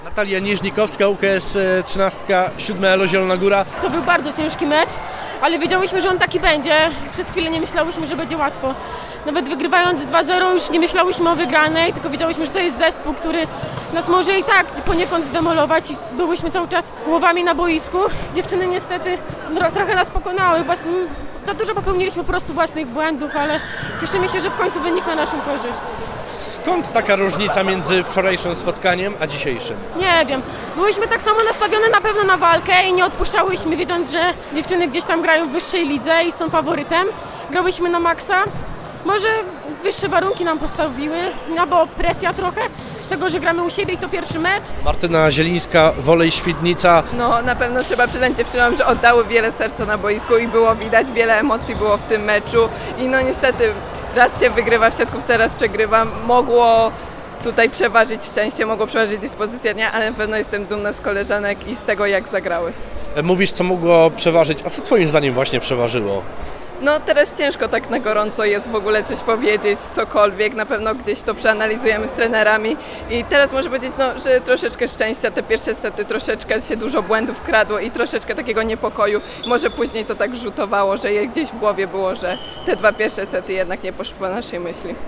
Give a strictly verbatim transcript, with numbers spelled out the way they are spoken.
Natalia Nieżnikowska, U K S trzynaście, siódme Elo Zielona Góra. To był bardzo ciężki mecz, ale wiedziałyśmy, że on taki będzie. Przez chwilę nie myślałyśmy, że będzie łatwo. Nawet wygrywając dwa zero już nie myślałyśmy o wygranej, tylko wiedziałyśmy, że to jest zespół, który nas może i tak poniekąd zdemolować. I byłyśmy cały czas głowami na boisku. Dziewczyny niestety no, trochę nas pokonały. Włas... Za dużo popełniliśmy po prostu własnych błędów, ale cieszymy się, że w końcu wynik na naszą korzyść. Skąd taka różnica między wczorajszym spotkaniem a dzisiejszym? Nie wiem. Byłyśmy tak samo nastawione na pewno na walkę i nie odpuszczałyśmy, wiedząc, że dziewczyny gdzieś tam grają w wyższej lidze i są faworytem. Grałyśmy na maksa. Może wyższe warunki nam postawiły, albo presja trochę tego, że gramy u siebie i to pierwszy mecz. Martyna Zielińska, Wolej Świdnica. No na pewno trzeba przyznać dziewczynom, że oddały wiele serca na boisku i było widać, wiele emocji było w tym meczu i no niestety raz się wygrywa w siatkówce, raz przegrywa. Mogło tutaj przeważyć szczęście, mogło przeważyć dyspozycja dnia, ale na pewno jestem dumna z koleżanek i z tego, jak zagrały. Mówisz, co mogło przeważyć, a co twoim zdaniem właśnie przeważyło? No teraz ciężko tak na gorąco jest w ogóle coś powiedzieć, cokolwiek, na pewno gdzieś to przeanalizujemy z trenerami i teraz może powiedzieć, no, że troszeczkę szczęścia, te pierwsze sety troszeczkę się dużo błędów kradło i troszeczkę takiego niepokoju, może później to tak rzutowało, że je gdzieś w głowie było, że te dwa pierwsze sety jednak nie poszły po naszej myśli.